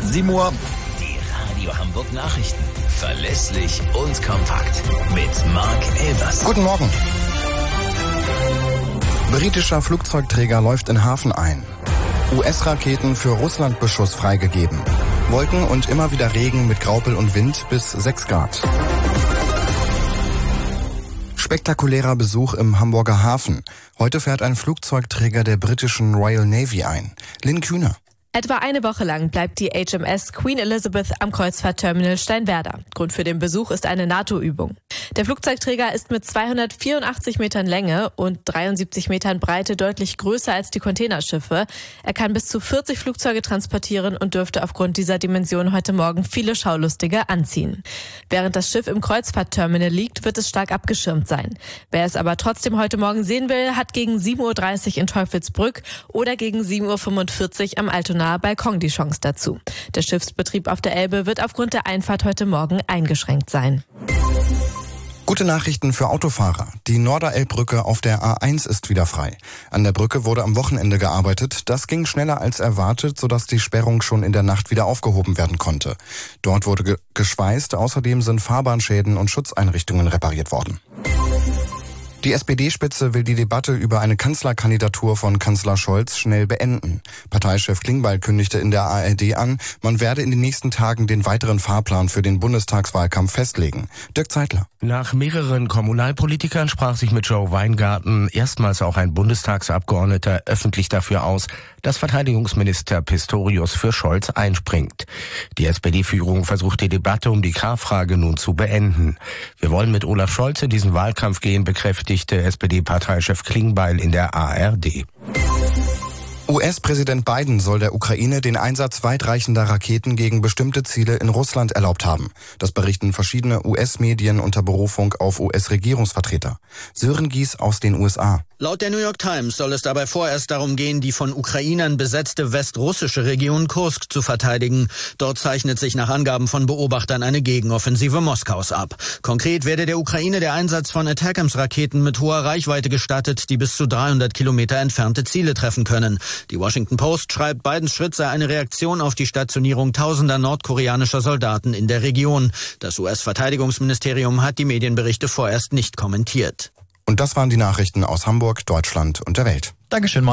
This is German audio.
7 Uhr. Die Radio Hamburg Nachrichten. Verlässlich und kompakt. Mit Marc Elvers. Guten Morgen. Britischer Flugzeugträger läuft in Hafen ein. US-Raketen für Russlandbeschuss freigegeben. Wolken und immer wieder Regen mit Graupel und Wind bis 6 Grad. Spektakulärer Besuch im Hamburger Hafen. Heute fährt ein Flugzeugträger der britischen Royal Navy ein. Lynn Kühner. Etwa eine Woche lang bleibt die HMS Queen Elizabeth am Kreuzfahrtterminal Steinwerder. Grund für den Besuch ist eine NATO-Übung. Der Flugzeugträger ist mit 284 Metern Länge und 73 Metern Breite deutlich größer als die Containerschiffe. Er kann bis zu 40 Flugzeuge transportieren und dürfte aufgrund dieser Dimension heute Morgen viele Schaulustige anziehen. Während das Schiff im Kreuzfahrtterminal liegt, wird es stark abgeschirmt sein. Wer es aber trotzdem heute Morgen sehen will, hat gegen 7.30 Uhr in Teufelsbrück oder gegen 7.45 Uhr am Altonaer Balkon die Chance dazu. Der Schiffsbetrieb auf der Elbe wird aufgrund der Einfahrt heute Morgen eingeschränkt sein. Gute Nachrichten für Autofahrer. Die Norderelbbrücke auf der A1 ist wieder frei. An der Brücke wurde am Wochenende gearbeitet. Das ging schneller als erwartet, sodass die Sperrung schon in der Nacht wieder aufgehoben werden konnte. Dort wurde geschweißt. Außerdem sind Fahrbahnschäden und Schutzeinrichtungen repariert worden. Die SPD-Spitze will die Debatte über eine Kanzlerkandidatur von Kanzler Scholz schnell beenden. Parteichef Klingbeil kündigte in der ARD an, man werde in den nächsten Tagen den weiteren Fahrplan für den Bundestagswahlkampf festlegen. Dirk Zeitler. Nach mehreren Kommunalpolitikern sprach sich mit Joe Weingarten erstmals auch ein Bundestagsabgeordneter öffentlich dafür aus, dass Verteidigungsminister Pistorius für Scholz einspringt. Die SPD-Führung versucht die Debatte um die K-Frage nun zu beenden. Wir wollen mit Olaf Scholz in diesen Wahlkampf gehen, bekräftigte SPD-Parteichef Klingbeil in der ARD. US-Präsident Biden soll der Ukraine den Einsatz weitreichender Raketen gegen bestimmte Ziele in Russland erlaubt haben. Das berichten verschiedene US-Medien unter Berufung auf US-Regierungsvertreter. Sören Gies aus den USA. Laut der New York Times soll es dabei vorerst darum gehen, die von Ukrainern besetzte westrussische Region Kursk zu verteidigen. Dort zeichnet sich nach Angaben von Beobachtern eine Gegenoffensive Moskaus ab. Konkret werde der Ukraine der Einsatz von Attackams-Raketen mit hoher Reichweite gestattet, die bis zu 300 Kilometer entfernte Ziele treffen können. Die Washington Post schreibt, Bidens Schritt sei eine Reaktion auf die Stationierung tausender nordkoreanischer Soldaten in der Region. Das US-Verteidigungsministerium hat die Medienberichte vorerst nicht kommentiert. Und das waren die Nachrichten aus Hamburg, Deutschland und der Welt. Dankeschön.